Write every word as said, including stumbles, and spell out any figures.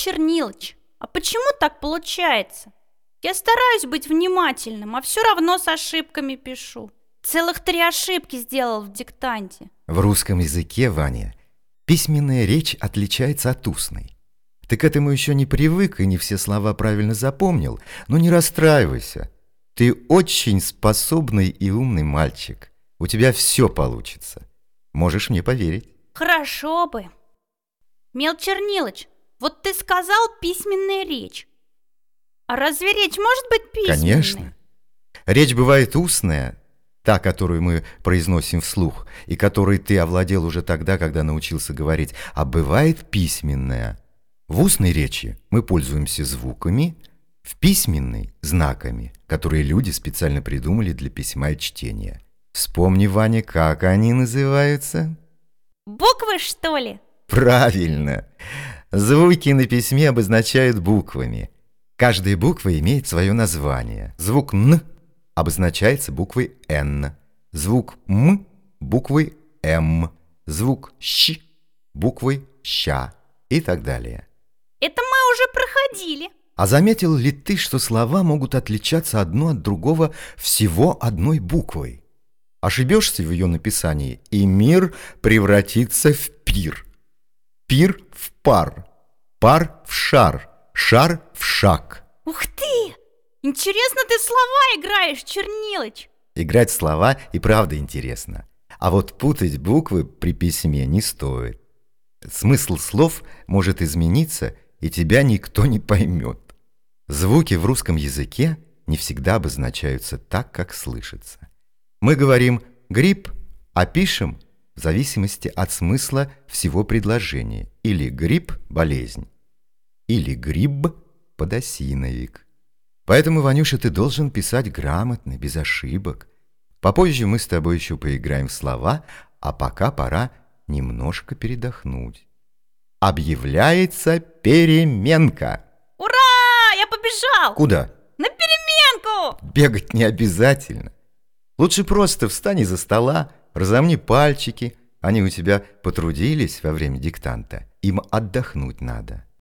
Чернилыч, а почему так получается? Я стараюсь быть внимательным, а все равно с ошибками пишу. Целых три ошибки сделал в диктанте. В русском языке, Ваня, письменная речь отличается от устной. Ты к этому еще не привык и не все слова правильно запомнил, но не расстраивайся. Ты очень способный и умный мальчик. У тебя все получится. Можешь мне поверить. Хорошо бы. Мел Чернилыч, вот ты сказал письменная речь. А разве речь может быть письменной? Конечно. Речь бывает устная, та, которую мы произносим вслух, и которой ты овладел уже тогда, когда научился говорить, а бывает письменная. В устной речи мы пользуемся звуками, в письменной – знаками, которые люди специально придумали для письма и чтения. Вспомни, Ваня, как они называются? Буквы, что ли? Правильно. Звуки на письме обозначают буквами. Каждая буква имеет свое название. Звук «н» обозначается буквой «н», звук «м» – буквой «м», звук «щ» – буквой «щ» и так далее. Это мы уже проходили. А заметил ли ты, что слова могут отличаться одно от другого всего одной буквой? Ошибешься в ее написании, и мир превратится в пир. Пир в пар, пар в шар, шар в шаг. Ух ты! Интересно ты слова играешь, Чернилыч. Играть в слова и правда интересно. А вот путать буквы при письме не стоит. Смысл слов может измениться, и тебя никто не поймет. Звуки в русском языке не всегда обозначаются так, как слышится. Мы говорим «грипп», а пишем в зависимости от смысла всего предложения. Или «грипп» – болезнь, или «гриб» – подосиновик. Поэтому, Ванюша, ты должен писать грамотно, без ошибок. Попозже мы с тобой еще поиграем в слова, а пока пора немножко передохнуть. Объявляется переменка. Ура! Я побежал! Куда? На переменку! Бегать не обязательно. Лучше просто встань из-за стола, разомни пальчики. Они у тебя потрудились во время диктанта. Им отдохнуть надо.